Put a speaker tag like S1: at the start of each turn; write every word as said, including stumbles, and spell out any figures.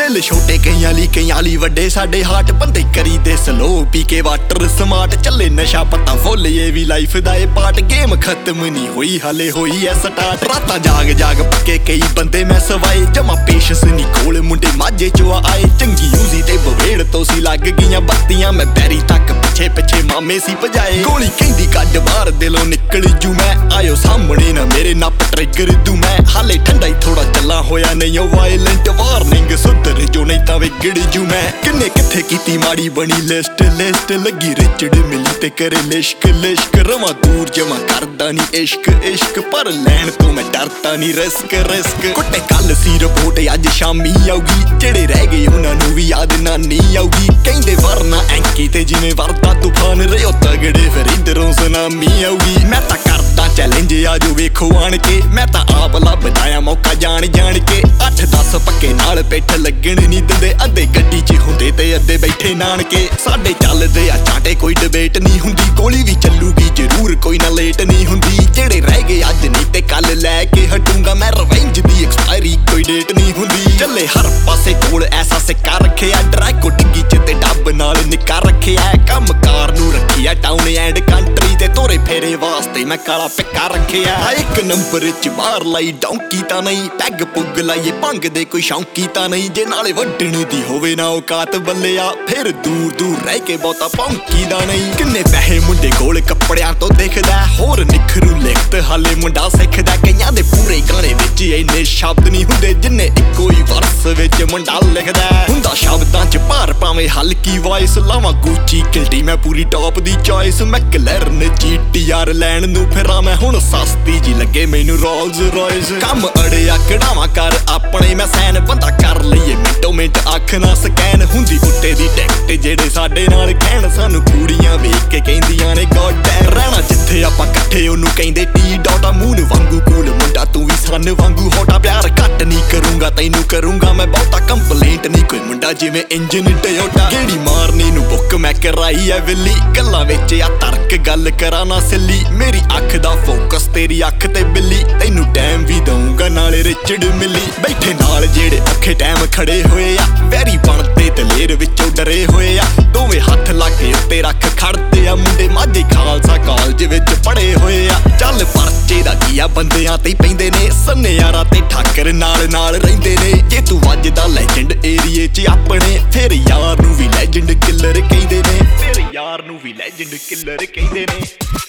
S1: दिल छोटे कईयां ली कईयां ली वड्डे साडे हाट बंदे करी दे स्लो पी के वाटर स्मार्ट चले नशा पता फुल ये भी लाइफ दा ए पार्ट गेम खत्म नहीं हुई हाले हुई है स्टार्ट रातां जाग जाग पक्के कई बंदे मैं सवाए जमा पेशस नहीं कोल मुंडे माझे चो आए चंगी यूजी ते बवेड़ तो सी लग गईयां बत्तियां मैं बैरी तक पिछे पिछे मामे सी भजाए गोली कहंदी कड बाहर दिलों निकल जू मैं आयो सामने ना मेरे नप ट्रिगर दू मैं हाले ठंडा ही थोड़ा चला होया नहीं वायलेंट वार्निंग सुधर जो नहीं तां विगड़ जू मैं किन्ने किथे कीती माड़ी बनी लिस्ट लिस्ट लगी रिचड़ मिली ते करे लिश्क लिश्क रवां दूर जमा करदा नहीं इश्क इश्क पर लैन तो मैं डरता नहीं रिस्क रिस्क कुट्टे कल सी रिपोर्ट अज शामी आऊगी जेड़े रह गए उन्हां नूं भी याद नानी आऊगी कहंदे वरना एंकी ते जिवें वरदा तूफान रहो तगड़े फिर इधरों सुनामी आऊगी मैं तां करदा चैलेंज आजो वेखो आण के मैं तां आप लभदा आ मौका जान जान के अठ दस पक्के नाल पिठ लगण नहीं दिंदे अद्धे गड्डी च हुंदे ते अद्धे बैठे नानके साडे चलदे आ चाटे कोई डिबेट नहीं हुंदी गोली भी चलूगी जरूर कोई ना लेट नहीं हुंदी जेड़े रह गए अज नहीं ते कल लैके हटूंगा मैं रिवेंज दी एक्सपायरी कोई डेट नहीं हुंदी चले हर पासे कोल ऐसा सिक्का रखिया ड्रैगो डिग्गी च ते डब नाल निक्का रखिया कम कार नूं रखिया टाउन एंड कंट्री ते तोरे फेरे वास्ते मैं काला पिक्का रखिया एक नंबर च बाहर लाई डौंकी तां नहीं पैग पुग लाइए भंग दे कोई शौंकी तां नहीं जे नाले वड्डण दी होवे ना औकात बल्लिया फिर दूर दूर रह के बहुता भौंकी दा नहीं किन्ने पैसे मुंडे कोल कपड़ियां तो दिखदा होर निखरू लिखत हाले मुंडा सिखदा कईयां दे पूरे गाने विच इन्ने शब्द नहीं हुंदे जिन्ने इक्को ही वर्स विच मुंडा लिखदा हुंदा शब्दां च भार भावें हल्की वॉइस लावां गुची किल्टी मैं पूरी टॉप दी चॉइस मैं क्लैरन जीटीआर लैण नूं फिरां मैं हुण सस्ती जी लगे मैनू रोल्स रॉयस कम अड़िया कढ़ावां कर अपने मैं सैन बंदा कर लईए मिंटो मिंट अख ना ਸਕੈਨ ਹੁੰਦੀ ਉੱਤੇ ਦੀ ਟਿਕਟ ਜਿਹੜੇ ਸਾਡੇ ਨਾਲ ਕਹਿਣ ਸਾਨੂੰ ਕੁੜੀਆਂ ਵੇਖ ਕੇ ਕਹਿੰਦੀਆਂ ਨੇ ਗੋਡ ਡੈਮ ਰਹਿਣਾ ਜਿੱਥੇ ਆਪਾਂ ਇਕੱਠੇ ਉਹਨੂੰ ਕਹਿੰਦੇ ਟੀ ਡਾਟਾ ਮੂਨ ਵਾਂਗੂ ਕੂਲ ਮੁੰਡਾ ਤੂੰ ਵੀ ਸੰਨ ਵਾਂਗੂ ਹੋਟਾ ਪਿਆਰ ਘੱਟ ਨਹੀਂ ਕਰੂੰਗਾ ਤੈਨੂੰ ਕਰੂੰਗਾ ਮੈਂ ਬਹੁਤਾ ਕੰਪਲੇਂਟ ਨਹੀਂ ਕੋਈ ਮੁੰਡਾ ਜਿਵੇਂ ਇੰਜਨ ਟੋਯੋਟਾ ਜਿਹੜੀ ਮਾਰਨੀ ਨੂੰ ਬੁੱਕ ਮੈਂ ਕਰਾਈ ਐ ਵਿੱਲੀ ਗੱਲਾਂ ਵਿੱਚ ਆ ਤਰਕ ਗੱਲ ਕਰਾਂ ਨਾ ਸਿੱਲੀ ਮੇਰੀ ਅੱਖ ਦਾ ਫੋਕਸ ਤੇਰੀ ਅੱਖ ਤੇ ਬਿੱਲੀ ਤੈਨੂੰ ਟਾਈਮ ਵੀ ਦਊਂਗਾ ਨਾਲੇ ਰਿਚੜ ਮਿਲੀ ਬੈਠੇ ਨਾਲ ਜਿਹੜੇ ਔਖੇ ਟਾਈਮ ਖੜੇ ਹੋਏ ਆ ਵੈਰੀ ਬਣਦੇ ਦਲੇਰ ਵਿੱਚੋਂ ਡਰੇ ਹੋਏ ਆ ਦੋਵੇਂ ਹੱਥ ਲਾ ਕੇ ਉੱਤੇ ਰੱਖ ਖੜਦੇ ਆ ਮੁੰਡੇ ਮਾਝੇ ਖਾਲਸਾ ਕਾਲਜ ਵਿੱਚ ਪੜੇ ਹੋਏ ਆ ਚੱਲ ਪਰਚੇ ਦਾ ਕੀ ਆ ਬੰਦਿਆਂ ਤੇ ਪੈਂਦੇ ਨੇ ਸੰਨਿਆਰਾਂ ਤੇ ਠਾਕਰ ਨਾਲ ਨਾਲ ਰਹਿੰਦੇ ਨੇ ਜੇ ਤੂੰ ਵੱਜਦਾ ਲੈਜੈਂਡ ਏਰੀਏ 'ਚ ਆਪਣੇ ਫਿਰ ਯਾਰ ਨੂੰ ਵੀ ਲੈਜੈਂਡ ਕਿਲਰ ਕਹਿੰਦੇ ਨੇ ਫਿਰ ਯਾਰ ਨੂੰ ਵੀ ਲੈਜੈਂਡ ਕਿਲਰ ਕਹਿੰਦੇ ਨੇ